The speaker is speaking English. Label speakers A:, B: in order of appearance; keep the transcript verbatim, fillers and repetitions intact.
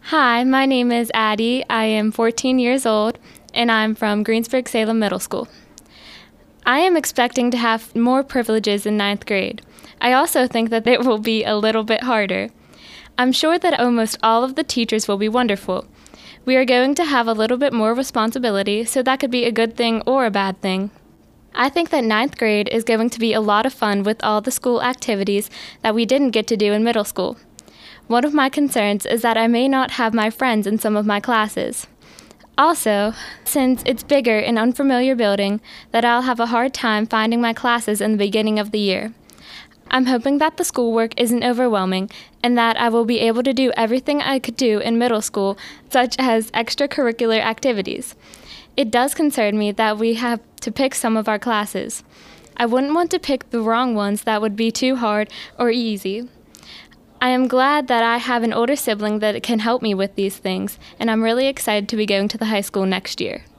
A: Hi, my name is Addie. I am fourteen years old, and I'm from Greensburg-Salem Middle School. I am expecting to have more privileges in ninth grade. I also think that it will be a little bit harder. I'm sure that almost all of the teachers will be wonderful. We are going to have a little bit more responsibility, so that could be a good thing or a bad thing. I think that ninth grade is going to be a lot of fun with all the school activities that we didn't get to do in middle school. One of my concerns is that I may not have my friends in some of my classes. Also, since it's bigger and unfamiliar building, that I'll have a hard time finding my classes in the beginning of the year. I'm hoping that the schoolwork isn't overwhelming and that I will be able to do everything I could do in middle school, such as extracurricular activities. It does concern me that we have to pick some of our classes. I wouldn't want to pick the wrong ones that would be too hard or easy. I am glad that I have an older sibling that can help me with these things, and I'm really excited to be going to the high school next year.